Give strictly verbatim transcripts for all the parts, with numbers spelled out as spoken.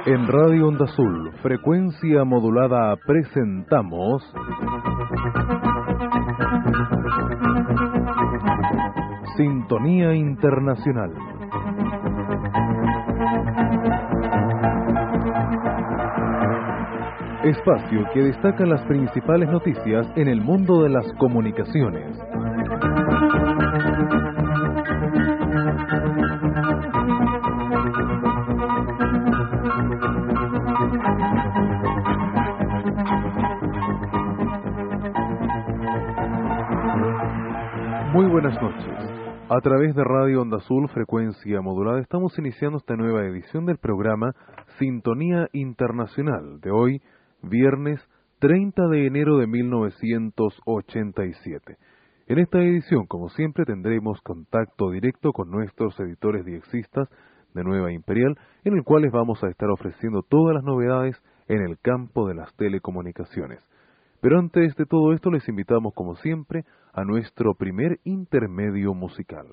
En Radio Onda Azul, frecuencia modulada, presentamos Sintonía Internacional. Espacio que destaca las principales noticias en el mundo de las comunicaciones. Muy buenas noches. A través de Radio Onda Azul, frecuencia modulada, estamos iniciando esta nueva edición del programa Sintonía Internacional de hoy, viernes treinta de enero de mil novecientos ochenta y siete. En esta edición, como siempre, tendremos contacto directo con nuestros editores diexistas de Nueva Imperial, en el cual les vamos a estar ofreciendo todas las novedades en el campo de las telecomunicaciones. Pero antes de todo esto, les invitamos, como siempre, a nuestro primer intermedio musical.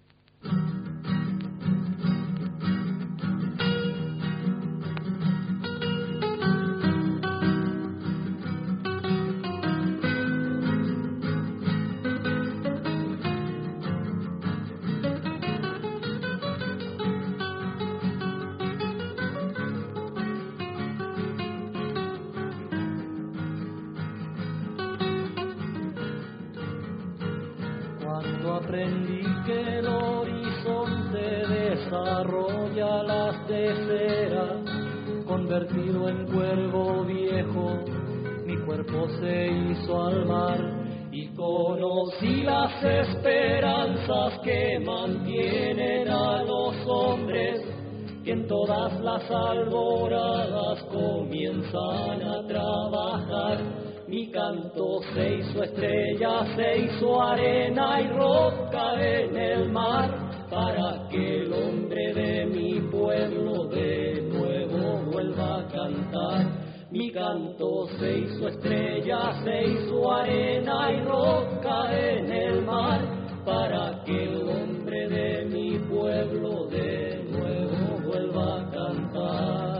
Aprendí que el horizonte desarrolla las de cera, convertido en cuervo viejo, mi cuerpo se hizo al mar y conocí las esperanzas que mantienen a los hombres, que en todas las alboradas comienzan a trabajar. Mi canto se hizo estrella, se hizo arena y roca en el mar, para que el hombre de mi pueblo de nuevo vuelva a cantar. Mi canto se hizo estrella, se hizo arena y roca en el mar, para que el hombre de mi pueblo de nuevo vuelva a cantar.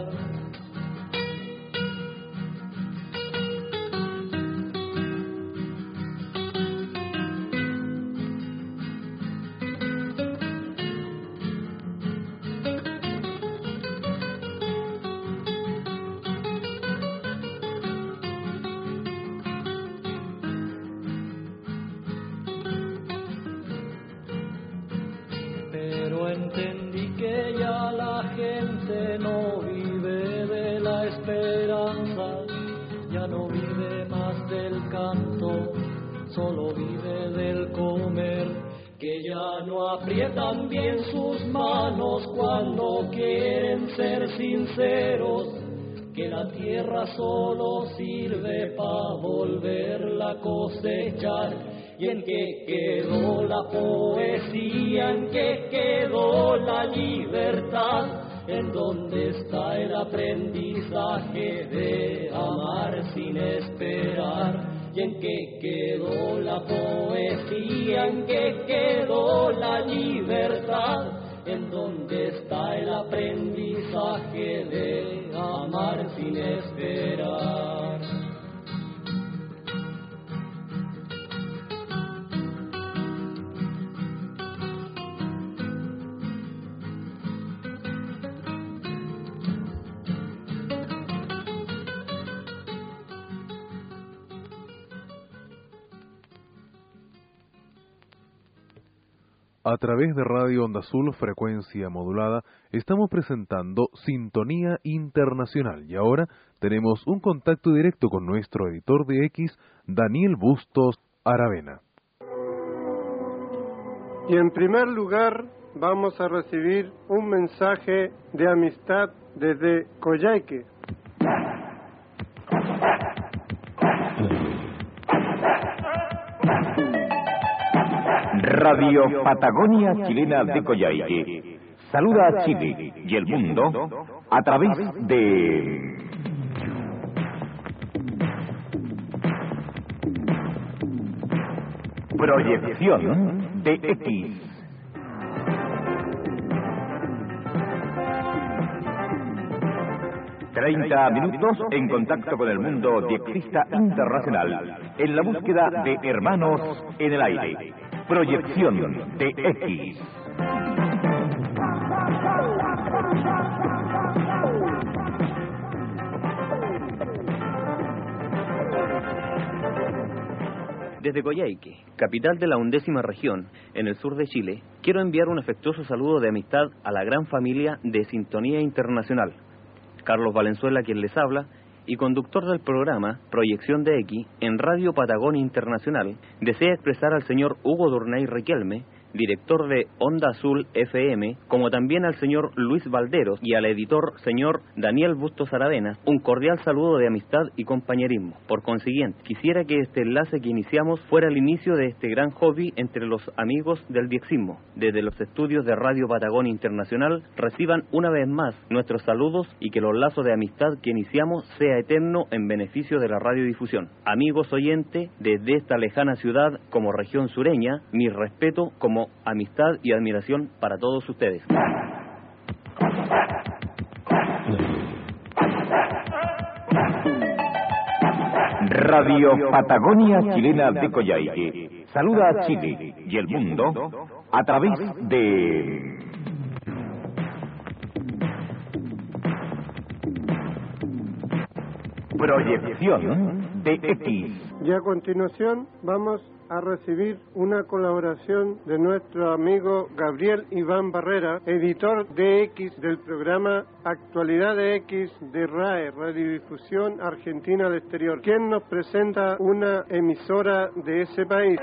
Solo vive del comer, que ya no aprietan bien sus manos cuando quieren ser sinceros, que la tierra solo sirve para volverla a cosechar. Y en que quedó la poesía, en que quedó la libertad, en donde está el aprendizaje de amar sin esperar. Y en que quedó la poesía, en que quedó la libertad, en donde está el aprendizaje de amar sin esperar. A través de Radio Onda Azul, frecuencia modulada, estamos presentando Sintonía Internacional. Y ahora tenemos un contacto directo con nuestro editor de X, Daniel Bustos Aravena. Y en primer lugar, vamos a recibir un mensaje de amistad desde Coyhaique. Radio Patagonia Chilena de Coyhaique saluda a Chile y el mundo a través de Proyección de X. treinta minutos en contacto con el mundo diexista internacional, en la búsqueda de hermanos en el aire. Proyección de X. Desde Coyhaique, capital de la undécima región, en el sur de Chile, quiero enviar un afectuoso saludo de amistad a la gran familia de Sintonía Internacional. Carlos Valenzuela, quien les habla, y conductor del programa Proyección de X en Radio Patagonia Internacional, desea expresar al señor Hugo Durnay Riquelme, director de Onda Azul F M, como también al señor Luis Valderos y al editor señor Daniel Bustos Aravena, un cordial saludo de amistad y compañerismo. Por consiguiente, quisiera que este enlace que iniciamos fuera el inicio de este gran hobby entre los amigos del diexismo. Desde los estudios de Radio Patagonia Internacional, reciban una vez más nuestros saludos y que los lazos de amistad que iniciamos sea eterno en beneficio de la radiodifusión. Amigos oyentes, desde esta lejana ciudad como región sureña, mi respeto como amistad y admiración para todos ustedes. Radio Patagonia Chilena de Coyhaique saluda a Chile y el mundo a través de Proyección de X. Y a continuación vamos a recibir una colaboración de nuestro amigo Gabriel Iván Barrera, editor de X del programa Actualidad de X de R A E, Radiodifusión Argentina al Exterior, quien nos presenta una emisora de ese país.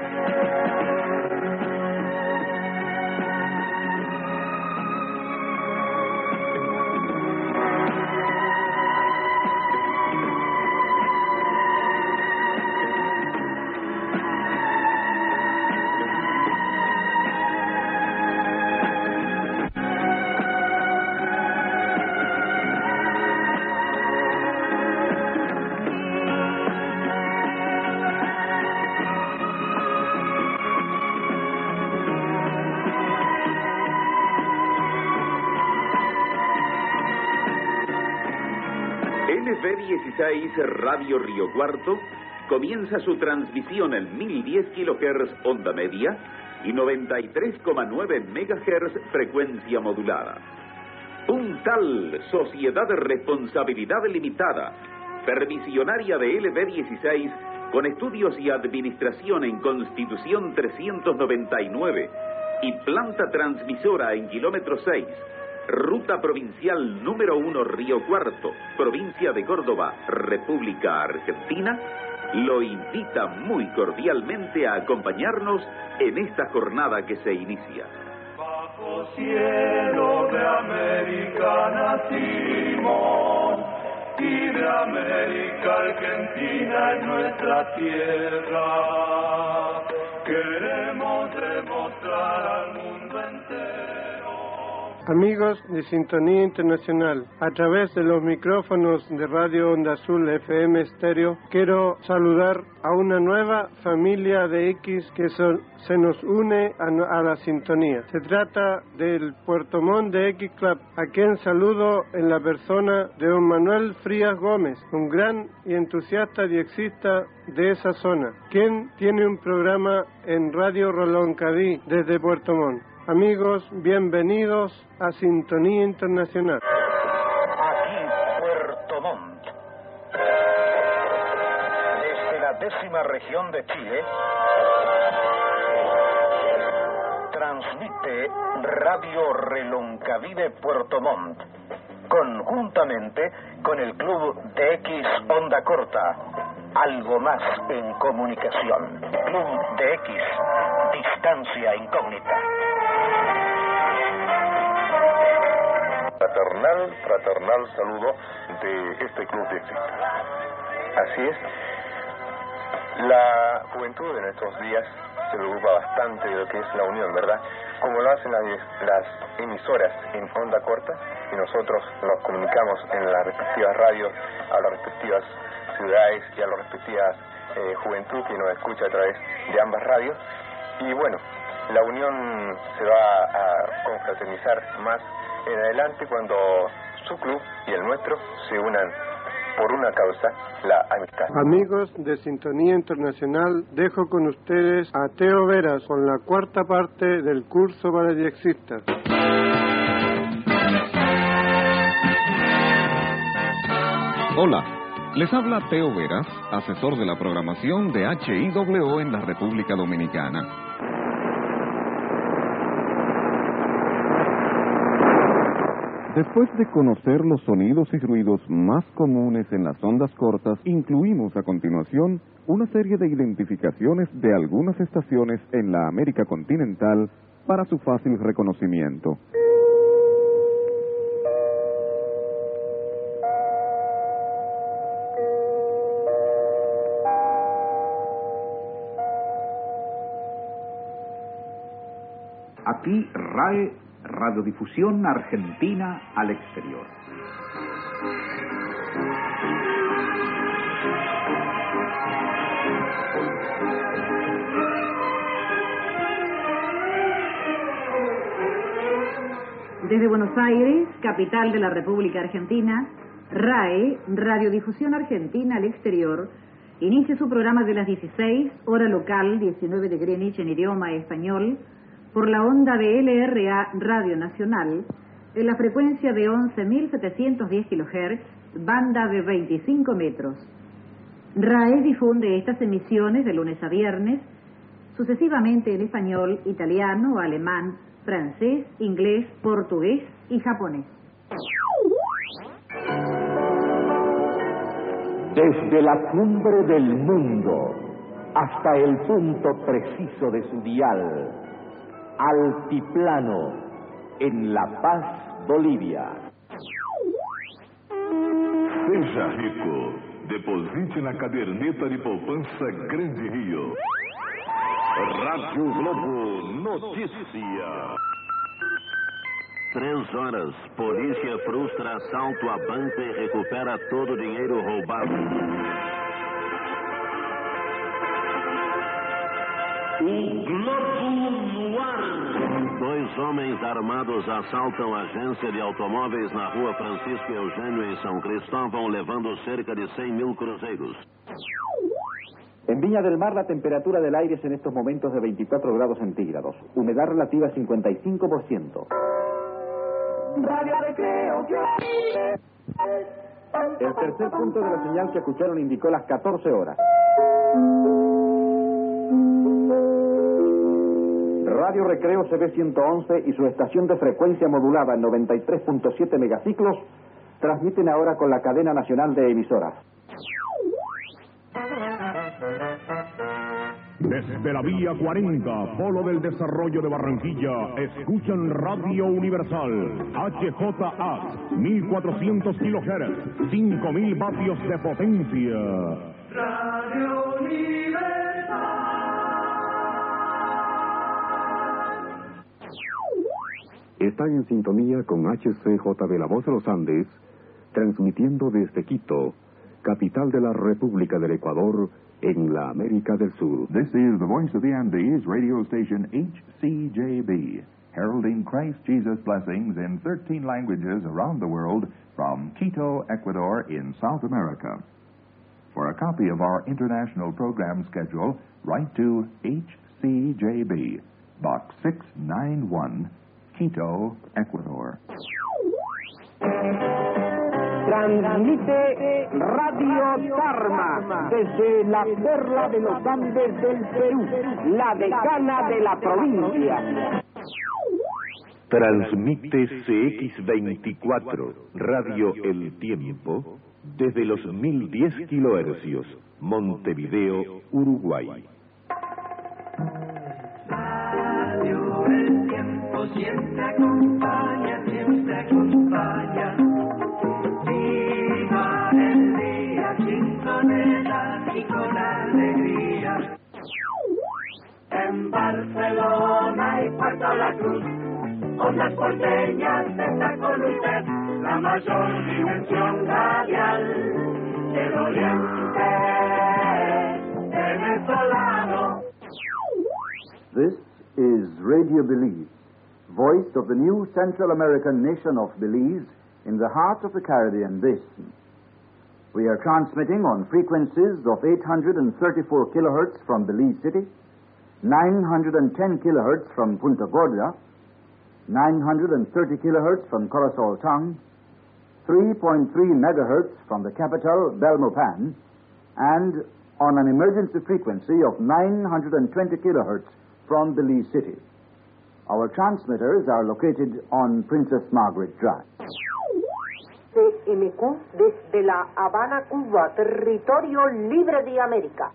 L V dieciséis Radio Río Cuarto comienza su transmisión en mil diez kilohertz onda media y noventa y tres coma nueve megahertz frecuencia modulada. Puntal, Sociedad de Responsabilidad Limitada, permisionaria de L V dieciséis, con estudios y administración en Constitución trescientos noventa y nueve y planta transmisora en kilómetro seis, Ruta Provincial número uno Río Cuarto, provincia de Córdoba, República Argentina, lo invita muy cordialmente a acompañarnos en esta jornada que se inicia. Bajo cielo de América nacimos, y de América Argentina es nuestra tierra. Queremos demostrar al mundo entero. Amigos de Sintonía Internacional, a través de los micrófonos de Radio Onda Azul F M Estéreo, quiero saludar a una nueva familia de X que son, se nos une a, a la sintonía. Se trata del Puerto Montt de X Club, a quien saludo en la persona de don Manuel Frías Gómez, un gran y entusiasta diexista de esa zona, quien tiene un programa en Radio Reloncaví desde Puerto Montt. Amigos, bienvenidos a Sintonía Internacional. Aquí Puerto Montt. Desde la décima región de Chile, transmite Radio Reloncaví de Puerto Montt, conjuntamente con el Club de X Onda Corta, algo más en comunicación. Club de X, distancia incógnita. Fraternal, fraternal saludo de este club de diexista. Así es, la juventud de nuestros días se preocupa bastante de lo que es la unión, ¿verdad? Como lo hacen las, las emisoras en onda corta, y nosotros nos comunicamos en las respectivas radios a las respectivas ciudades y a las respectivas eh, juventud que nos escucha a través de ambas radios. Y bueno, la unión se va a confraternizar más en adelante cuando su club y el nuestro se unan por una causa, la amistad. Amigos de Sintonía Internacional, dejo con ustedes a Teo Veras con la cuarta parte del curso para diexistas. Hola, les habla Teo Veras, asesor de la programación de H I W O en la República Dominicana. Después de conocer los sonidos y ruidos más comunes en las ondas cortas, incluimos a continuación una serie de identificaciones de algunas estaciones en la América continental para su fácil reconocimiento. Aquí R A E, Radiodifusión Argentina al Exterior. Desde Buenos Aires, capital de la República Argentina, R A E, Radiodifusión Argentina al Exterior, inicia su programa de las dieciséis, hora local, diecinueve de Greenwich en idioma español, por la onda de L R A Radio Nacional, en la frecuencia de once mil setecientos diez kilohertz, banda de veinticinco metros. R A E difunde estas emisiones de lunes a viernes, sucesivamente en español, italiano, alemán, francés, inglés, portugués y japonés. Desde la cumbre del mundo hasta el punto preciso de su dial, altiplano, en La Paz, Bolivia. Seja rico, deposite na caderneta de poupança Grande Rio. Rádio Globo Notícia. Três horas, polícia frustra assalto a banco e recupera todo o dinheiro roubado. O Globo no ar. Dois homens armados assaltam agência de automóveis na rua Francisco Eugênio, em São Cristóvão, levando cerca de cem mil cruzeiros. En Viña del Mar la temperatura del aire es en estos momentos de veinticuatro grados centígrados, humedad relativa cincuenta y cinco por ciento. Radio Recreo. El tercer punto de la señal que escucharon indicó las catorce horas. Radio Recreo C B ciento once y su estación de frecuencia modulada en noventa y tres punto siete megaciclos transmiten ahora con la cadena nacional de emisoras. Desde la vía cuarenta, Polo del Desarrollo de Barranquilla, escuchan Radio Universal, H J A, mil cuatrocientos kilohertz, cinco mil vatios de potencia. Radio Universal. Están en sintonía con H C J B La Voz de los Andes, transmitiendo desde Quito, capital de la República del Ecuador, en la América del Sur. This is the Voice of the Andes radio station H C J B, heralding Christ Jesus' blessings in thirteen languages around the world from Quito, Ecuador in South America. For a copy of our international program schedule, write to H C J B, Box six ninety-one, Quito, Ecuador. Transmite Radio Dharma desde la perla de los Andes del Perú, la decana de la provincia. Transmite C X veinticuatro, Radio El Tiempo, desde los mil diez kilohercios, Montevideo, Uruguay. Radio El Tiempo siempre acompaña, siempre acompaña. Viva el día, Quintonela y con alegría. En Barcelona y Puerto La Cruz, ondas porteñas está con usted, la mayor dimensión radial del oriente venezolano. This is Radio Belize, voice of the new Central American nation of Belize, in the heart of the Caribbean basin. We are transmitting on frequencies of eight hundred thirty-four kilohertz from Belize City, nine hundred ten kilohertz from Punta Gorda, nine hundred thirty kilohertz from Corosol Tongue, three point three megahertz from the capital, Belmopan, and on an emergency frequency of nine hundred twenty kilohertz from Belize City. Our transmitters are located on Princess Margaret Drive. C M Q desde La Habana, Cuba, territorio libre de América.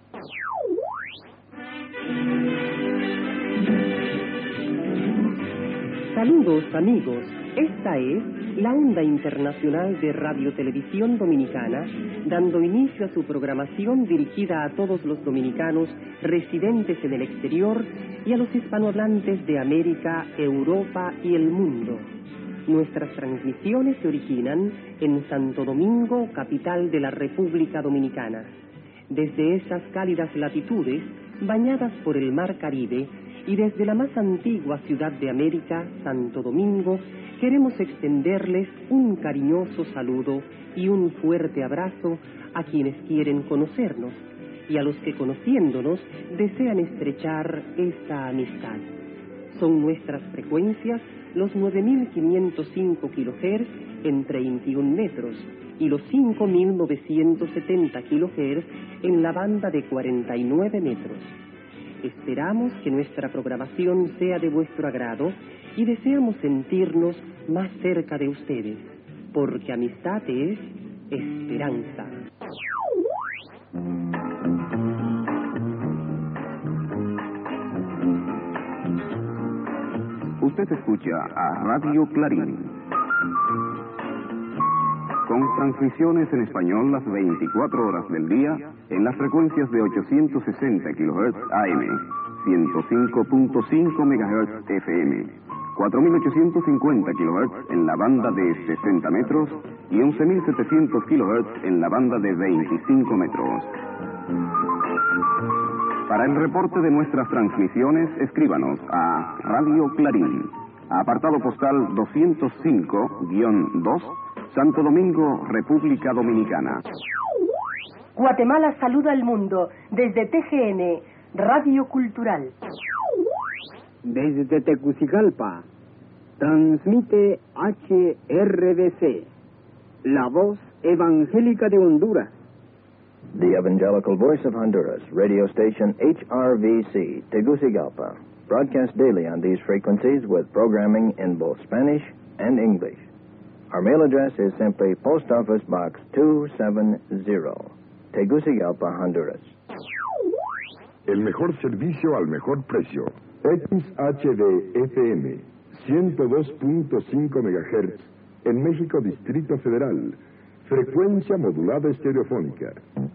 Saludos amigos, esta es la onda internacional de Radio Televisión Dominicana, dando inicio a su programación dirigida a todos los dominicanos residentes en el exterior y a los hispanohablantes de América, Europa y el mundo. Nuestras transmisiones se originan en Santo Domingo, capital de la República Dominicana. Desde esas cálidas latitudes, bañadas por el Mar Caribe, y desde la más antigua ciudad de América, Santo Domingo, queremos extenderles un cariñoso saludo y un fuerte abrazo a quienes quieren conocernos y a los que, conociéndonos, desean estrechar esta amistad. Son nuestras frecuencias los nueve mil quinientos cinco kilohertz en treinta y un metros y los cinco mil novecientos setenta kilohertz en la banda de cuarenta y nueve metros. Esperamos que nuestra programación sea de vuestro agrado y deseamos sentirnos más cerca de ustedes, porque amistad es esperanza. Usted escucha a Radio Clarín, con transmisiones en español las veinticuatro horas del día en las frecuencias de ochocientos sesenta kilohertz A M, ciento cinco punto cinco megahertz F M, cuatro mil ochocientos cincuenta kilohertz en la banda de sesenta metros y once mil setecientos kilohertz en la banda de veinticinco metros. Para el reporte de nuestras transmisiones, escríbanos a Radio Clarín, apartado postal doscientos cinco guión dos, Santo Domingo, República Dominicana. Guatemala saluda al mundo desde T G N, Radio Cultural. Desde Tegucigalpa, transmite H R D C, la voz evangélica de Honduras. The Evangelical Voice of Honduras, radio station H R V C, Tegucigalpa, broadcast daily on these frequencies with programming in both Spanish and English. Our mail address is simply Post Office Box two seventy, Tegucigalpa, Honduras. El mejor servicio al mejor precio. X H D F M, ciento dos punto cinco megahertz, en México Distrito Federal. Frecuencia modulada estereofónica.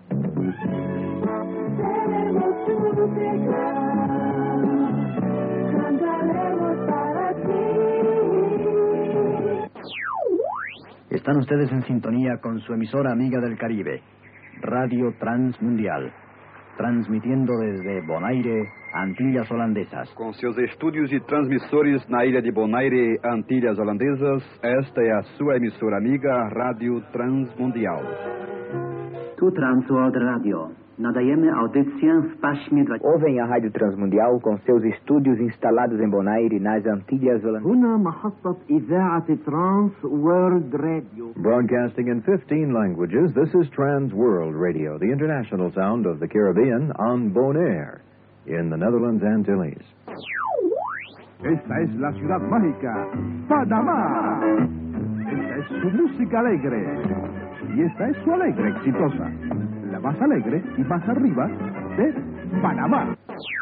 Están ustedes en sintonía con su emisora amiga del Caribe, Radio Transmundial, transmitiendo desde Bonaire, Antillas Holandesas. Com seus estúdios e transmissores na ilha de Bonaire, Antilhas Holandesas, esta é a sua emissora amiga, Rádio Transmundial. Tu Transworld Radio. Nadajemy audycję w paśmie dla... Ouvem a Rádio Transmundial com seus estúdios instalados em Bonaire, nas Antilhas Holandesas. هنا محطة إذاعة ترانس وورلد راديو. Broadcasting in fifteen languages, this is Trans World Radio, the international sound of the Caribbean on Bonaire, in the Netherlands Antilles. Esta es la ciudad mágica, Panamá. Esta es su música alegre. Y esta es su alegre exitosa. La más alegre y más arriba de Panamá.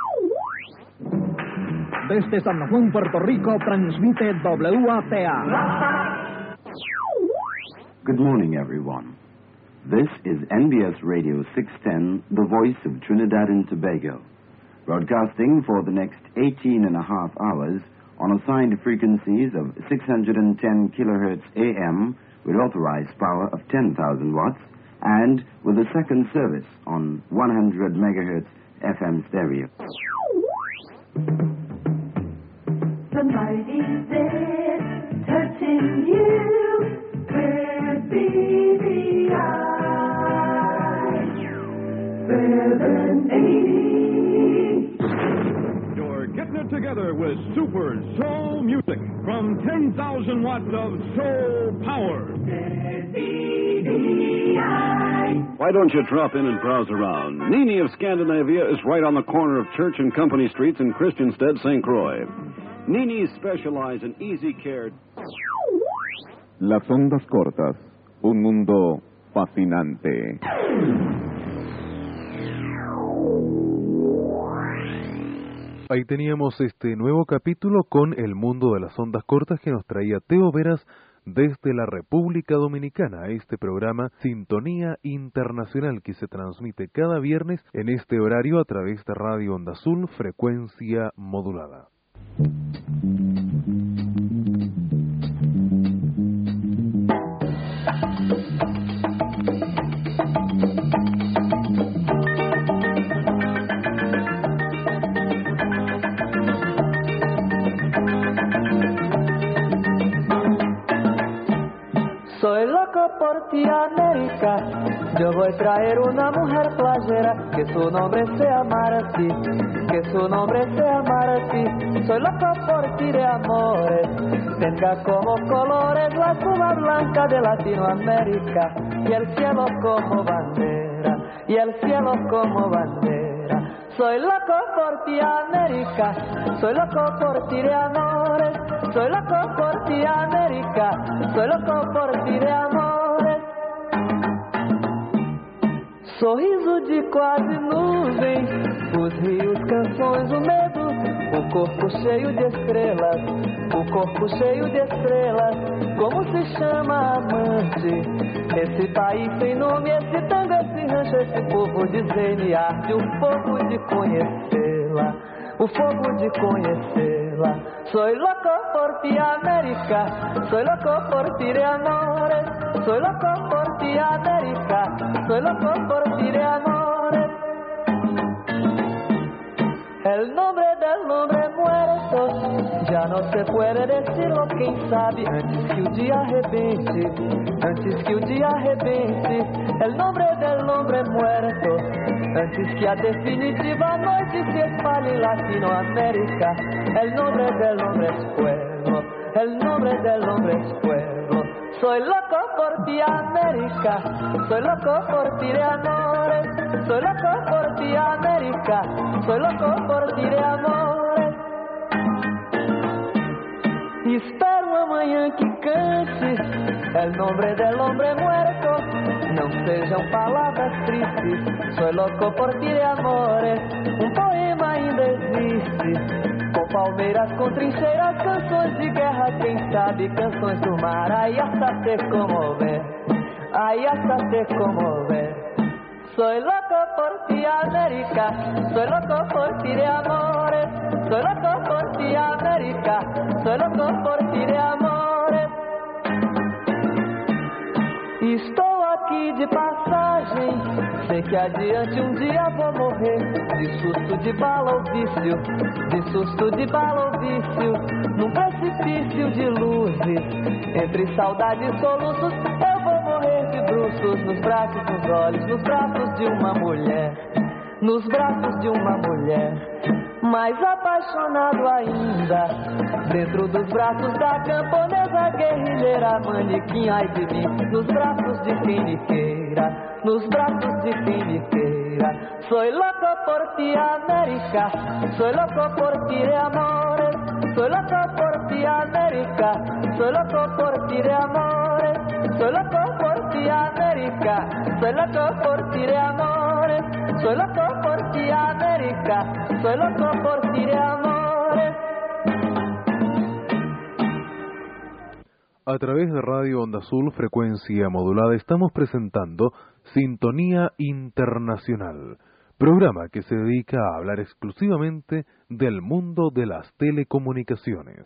Desde San Juan, Puerto Rico, transmite W A T A. Good morning, everyone. This is N B S Radio six ten, the voice of Trinidad and Tobago, broadcasting for the next eighteen and a half hours on assigned frequencies of six hundred ten kilohertz A M with authorized power of ten thousand watts, and with a second service on one hundred megahertz F M stereo. Somebody's there touching you. together with super soul music from ten thousand watts of soul power. Why don't you drop in and browse around? Nini of Scandinavia is right on the corner of Church and Company Streets in Christiansted, Saint Croix. Nini's specialize in easy care. Las ondas cortas, un mundo fascinante. Ahí teníamos este nuevo capítulo con el mundo de las ondas cortas que nos traía Teo Veras desde la República Dominicana, este programa Sintonía Internacional que se transmite cada viernes en este horario a través de Radio Onda Azul, frecuencia modulada. Soy loco por ti, América. Yo voy a traer una mujer playera, que su nombre sea Martí, que su nombre sea Martí. Soy loco por ti de amores, tenga como colores la espuma blanca de Latinoamérica y el cielo como bandera, y el cielo como bandera. Soy loco por ti, América, soy loco por ti de amores, soy loco por ti, América, soy loco por ti de amores. Sorriso de quase nuvem, os rios, canções, o medo, o corpo cheio de estrelas, o corpo cheio de estrelas. Como se chama amante? Esse país sem nome, esse tango, esse rancho, esse povo de me arde o fogo de conhecê-la, o fogo de conhecê-la. Soy loco por ti, América, soy loco por ti de amores, soy loco por ti, América, soy loco por ti de amores. El nombre del hombre muerto ya no se puede decirlo, quem sabe, antes que o dia arrebente, antes que o dia arrebente. El nombre del hombre muerto, antes que a definitiva noite se espalhe en Latinoamérica. El nombre del hombre es fuego, el nombre del hombre es fuego. Soy loco por ti, América, soy loco por ti de amores, soy loco por ti, América, soy loco por ti de amores. Espero amanhã que cante el nombre del hombre muerto, não sejam palavras tristes. Soy loco por ti de amores, um poema ainda existe, com palmeiras, com trincheiras, canções de guerra, quem sabe canções do mar. Aí hasta se comover, aí hasta se comover. Soy loco por ti, América, soy loco por ti de amores, soy loco por ti, América, soy loco por ti de amores. Estou aqui de passagem, sei que adiante um dia vou morrer, de susto de bala ou vício, de susto de bala ou vício, num precipício de luzes, entre saudade e soluços, eu vou morrer de bruços, nos braços, nos olhos, nos braços de uma mulher, nos braços de uma mulher, mais apaixonado ainda, dentro dos braços da camponesa guerrilheira, manequim, ai de mim, nos braços de quem me queira, nos braços de quem me queira. Soy loco por ti, América, soy loco por ti de amores, soy loco por ti, América, soy loco por ti de amores, soy loco por ti, América, soy loco por ti de amores, soy loco por ti, América, soy loco por ti de amores. A través de Radio Onda Azul, frecuencia modulada, estamos presentando Sintonía Internacional, programa que se dedica a hablar exclusivamente del mundo de las telecomunicaciones.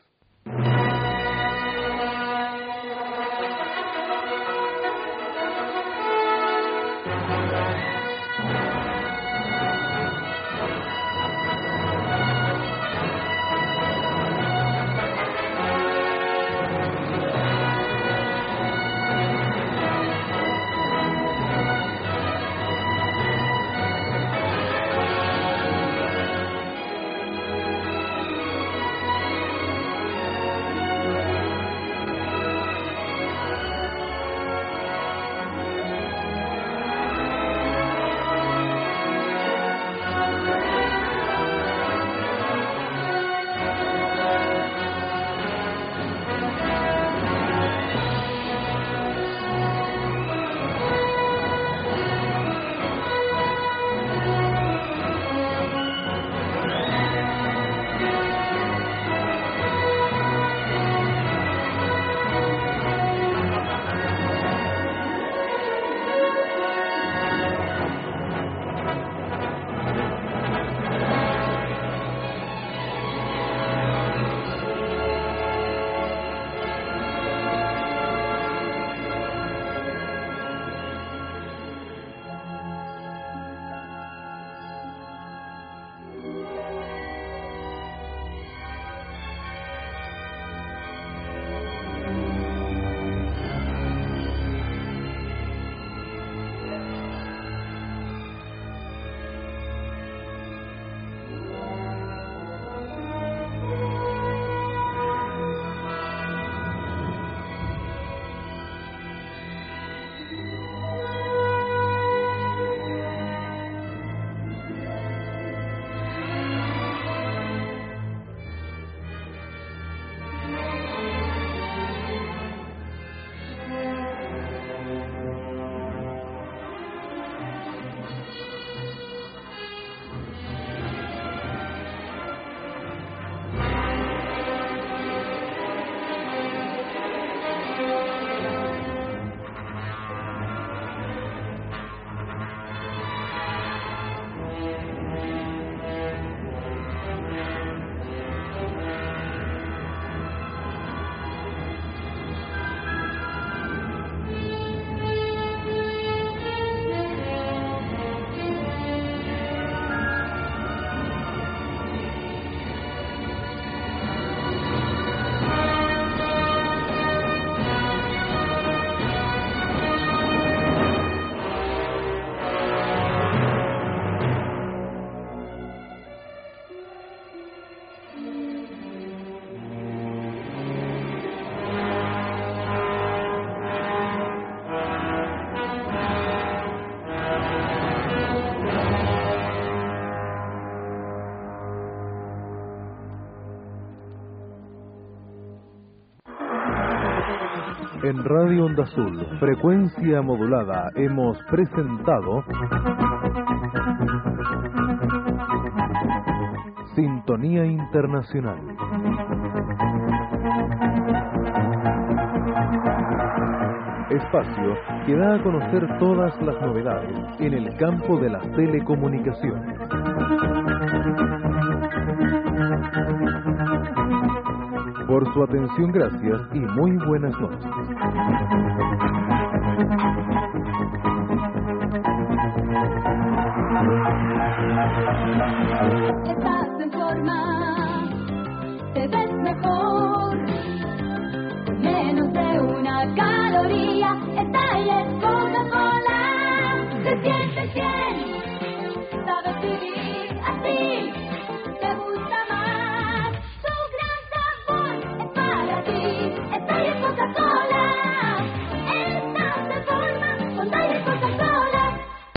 En Radio Onda Azul, frecuencia modulada, hemos presentado Sintonía Internacional. Espacio que da a conocer todas las novedades en el campo de las telecomunicaciones. Por su atención, gracias y muy buenas noches. Estás en forma, te ves mejor, menos de una caloría, está ahí en Coca-Cola, te sientes bien, sabes vivir así, te gusta más, su gran sabor es para ti, está ahí en Coca-Cola.